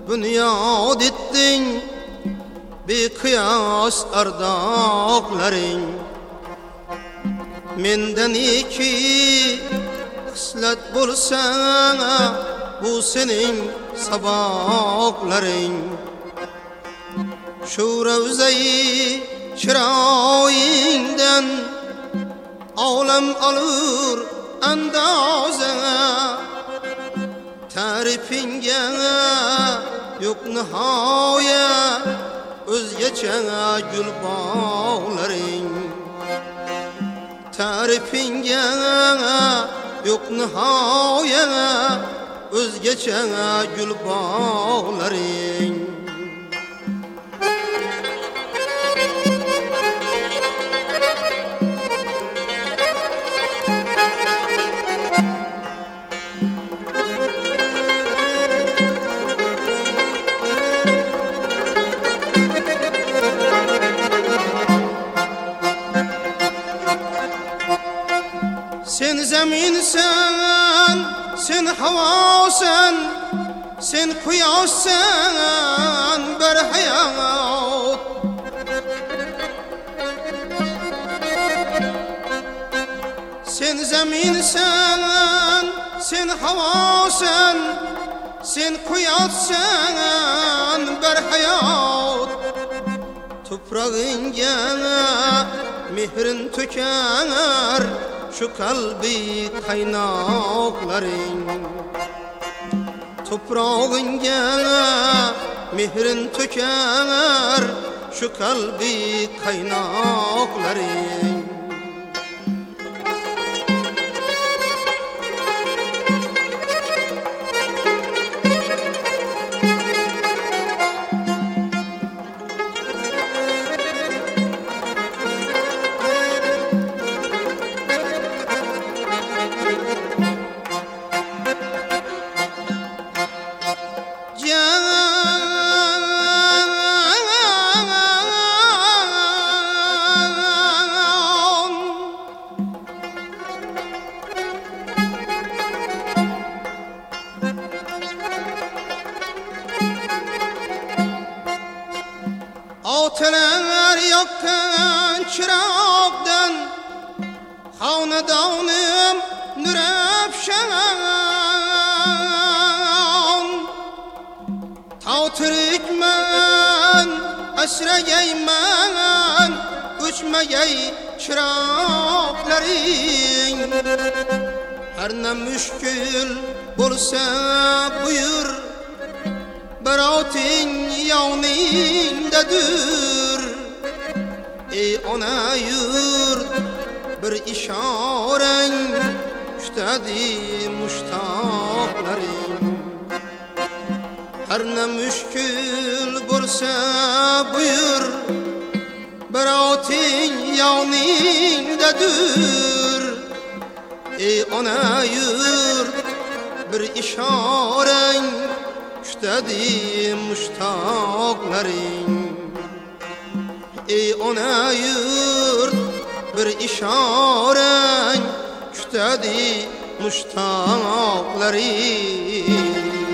Bünyad ettin bekıyas ardaqlaring. Menden iki xislat bolsa bu senin sabaqlaring. Şu ravzayı chiroyingdan olam alır andozana. Tarifingga yok nihoya o'zgacha gul bog'laring. Tarifingga yok nihoya o'zgacha gul bog'laring. Sen zaminsan, sen havasan, sen quyoshsan bir hayot. Sen zaminsan, sen havasan, sen quyoshsan bir hayot. Toprağınga mehrin töker şu kalbi qaynoqlaring. Toprağınga mehrin töker şu kalbi qaynoqlaring. Otalar yakkan çıraqdan xonadonum nurafshan. Tavtirikman asragayman o'chmagay chiroqlaring. Har na mushkul bo'lsa buyur, Baroting yoningdadir. Ey ona yurt bir ishorang kutadi mushtoqlaring. Har na mushkul bo'lsa buyur, baroting yoningdadir. Ey ona yurt bir ishorang kutadi mushtoqlaring. Ey ona yurt bir ishorang kutadi mushtoqlaring.